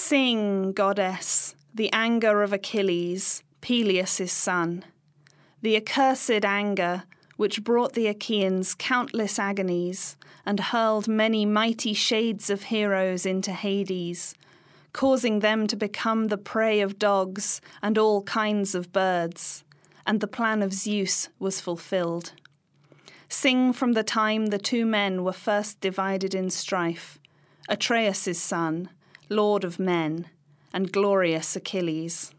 Sing, goddess, the anger of Achilles, Peleus' son, the accursed anger which brought the Achaeans countless agonies and hurled many mighty shades of heroes into Hades, causing them to become the prey of dogs and all kinds of birds, and the plan of Zeus was fulfilled. Sing from the time the two men were first divided in strife, Atreus' son, lord of men, and glorious Achilles.